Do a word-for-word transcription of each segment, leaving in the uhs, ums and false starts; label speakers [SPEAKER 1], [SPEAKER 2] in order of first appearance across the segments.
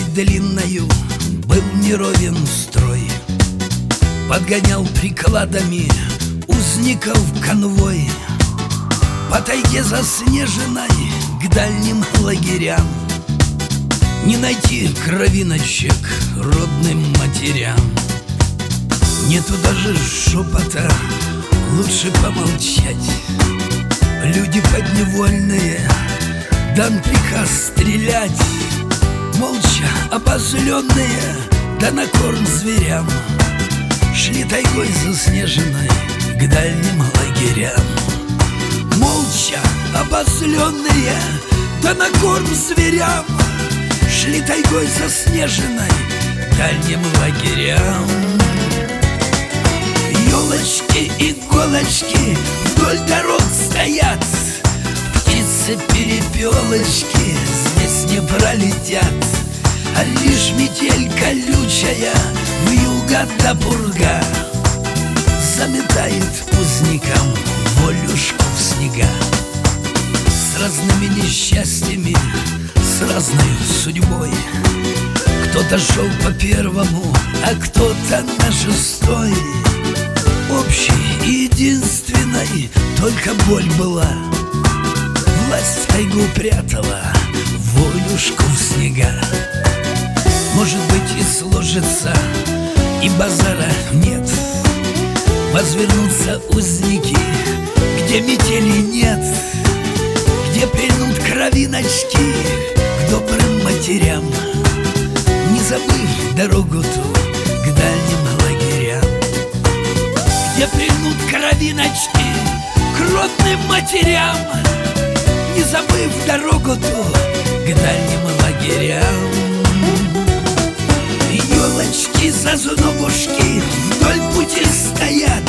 [SPEAKER 1] длинною был неровен строй, подгонял прикладами узников конвой по тайге заснеженной к дальним лагерям. Не найти кровиночек родным матерям. Нету даже шепота, лучше помолчать. Люди подневольные, дан приказ стрелять. Молча обозленные, да на корм зверям, шли тайгой заснеженной к дальним лагерям. Молча обозленные, да на корм зверям, шли тайгой заснеженной к дальним лагерям. Елочки, иголочки вдоль дорог стоят, птицы-перепелочки здесь не пролетят. А лишь метель колючая, вьюга да пурга заметает узникам волюшку в снега. С разными несчастьями, с разной судьбой. Кто-то шел по первому, а кто-то на шестой. Общей и единственной только боль была. Власть тайгу прятала, волюшку в снега. Может быть, и сложится, и базара нет. Возвернутся узники, где метели нет, где прильнут кровиночки к добрым матерям, не забыв дорогу ту к дальним лагерям. Где прильнут кровиночки к родным матерям, не забыв дорогу ту к дальним лагерям. Елочки, зазнобушки вдоль пути стоят,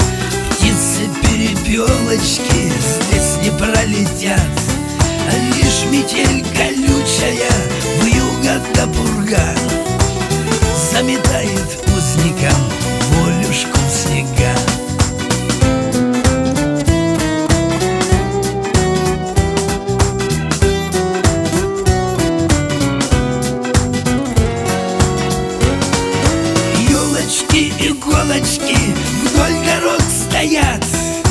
[SPEAKER 1] птицы-перепелочки здесь не пролетят. А лишь метель колючая, вьюга да пурга заметает узникам волюшку в снега. Иголочки вдоль дорог стоят,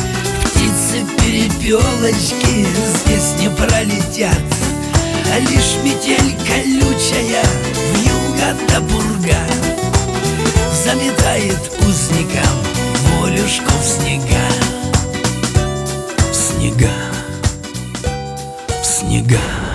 [SPEAKER 1] птицы-перепелочки здесь не пролетят. А лишь метель колючая, вьюга да пурга заметает узникам волюшку в снега. В снега, в снега.